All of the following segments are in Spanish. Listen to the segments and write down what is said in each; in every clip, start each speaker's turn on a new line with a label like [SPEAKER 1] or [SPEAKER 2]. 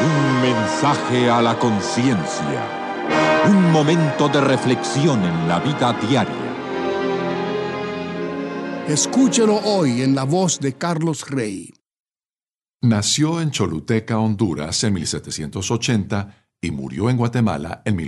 [SPEAKER 1] Un mensaje a la conciencia. Un momento de reflexión en la vida diaria.
[SPEAKER 2] Escúchelo hoy en la voz de Carlos Rey.
[SPEAKER 3] Nació en Choluteca, Honduras, en 1780 y murió en Guatemala en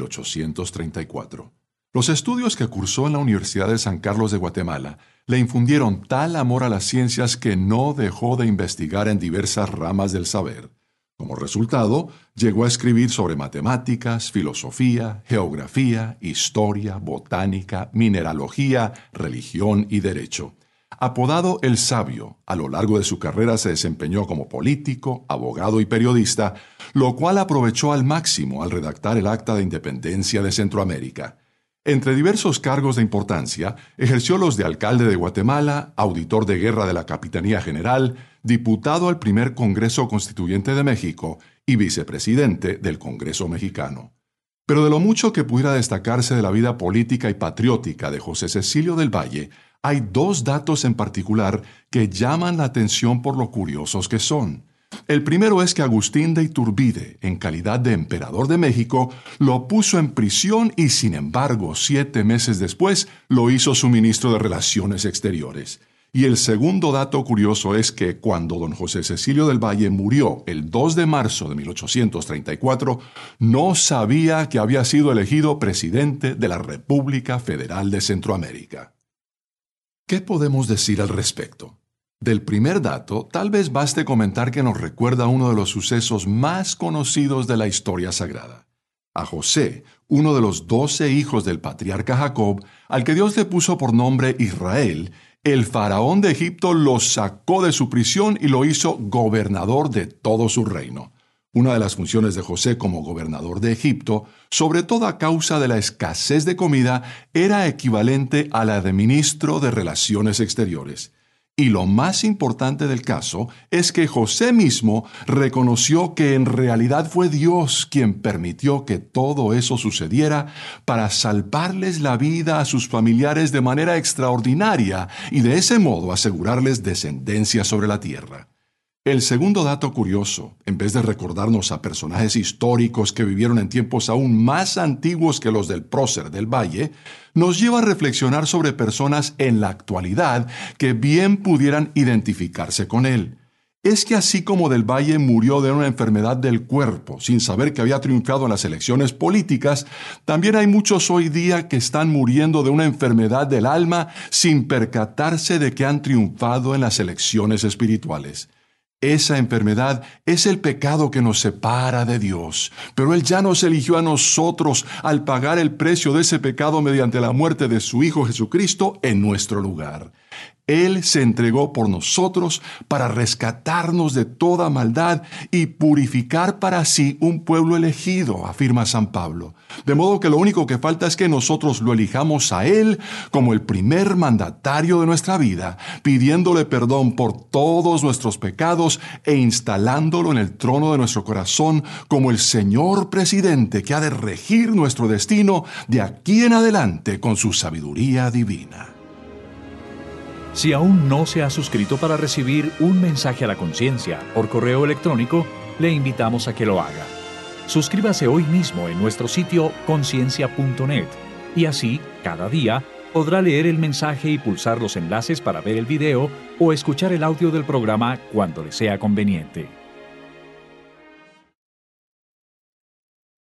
[SPEAKER 3] 1834. Los estudios que cursó en la Universidad de San Carlos de Guatemala le infundieron tal amor a las ciencias que no dejó de investigar en diversas ramas del saber. Como resultado, llegó a escribir sobre matemáticas, filosofía, geografía, historia, botánica, mineralogía, religión y derecho. Apodado El Sabio, a lo largo de su carrera se desempeñó como político, abogado y periodista, lo cual aprovechó al máximo al redactar el Acta de Independencia de Centroamérica. Entre diversos cargos de importancia, ejerció los de alcalde de Guatemala, auditor de guerra de la Capitanía General, diputado al primer Congreso Constituyente de México y vicepresidente del Congreso Mexicano. Pero de lo mucho que pudiera destacarse de la vida política y patriótica de José Cecilio del Valle, hay dos datos en particular que llaman la atención por lo curiosos que son. El primero es que Agustín de Iturbide, en calidad de emperador de México, lo puso en prisión y, sin embargo, 7 meses después, lo hizo su ministro de Relaciones Exteriores. Y el segundo dato curioso es que cuando don José Cecilio del Valle murió el 2 de marzo de 1834, no sabía que había sido elegido presidente de la República Federal de Centroamérica. ¿Qué podemos decir al respecto? Del primer dato, tal vez baste comentar que nos recuerda uno de los sucesos más conocidos de la historia sagrada. A José, uno de los 12 hijos del patriarca Jacob, al que Dios le puso por nombre Israel, el faraón de Egipto lo sacó de su prisión y lo hizo gobernador de todo su reino. Una de las funciones de José como gobernador de Egipto, sobre todo a causa de la escasez de comida, era equivalente a la de ministro de Relaciones Exteriores. Y lo más importante del caso es que José mismo reconoció que en realidad fue Dios quien permitió que todo eso sucediera para salvarles la vida a sus familiares de manera extraordinaria y de ese modo asegurarles descendencia sobre la tierra. El segundo dato curioso, en vez de recordarnos a personajes históricos que vivieron en tiempos aún más antiguos que los del prócer del Valle, nos lleva a reflexionar sobre personas en la actualidad que bien pudieran identificarse con él. Es que así como del Valle murió de una enfermedad del cuerpo, sin saber que había triunfado en las elecciones políticas, también hay muchos hoy día que están muriendo de una enfermedad del alma sin percatarse de que han triunfado en las elecciones espirituales. Esa enfermedad es el pecado que nos separa de Dios, pero Él ya nos eligió a nosotros al pagar el precio de ese pecado mediante la muerte de su Hijo Jesucristo en nuestro lugar. Él se entregó por nosotros para rescatarnos de toda maldad y purificar para sí un pueblo elegido, afirma San Pablo. De modo que lo único que falta es que nosotros lo elijamos a Él como el primer mandatario de nuestra vida, pidiéndole perdón por todos nuestros pecados e instalándolo en el trono de nuestro corazón como el Señor presidente que ha de regir nuestro destino de aquí en adelante con su sabiduría divina.
[SPEAKER 4] Si aún no se ha suscrito para recibir un mensaje a la conciencia por correo electrónico, le invitamos a que lo haga. Suscríbase hoy mismo en nuestro sitio conciencia.net y así, cada día, podrá leer el mensaje y pulsar los enlaces para ver el video o escuchar el audio del programa cuando le sea conveniente.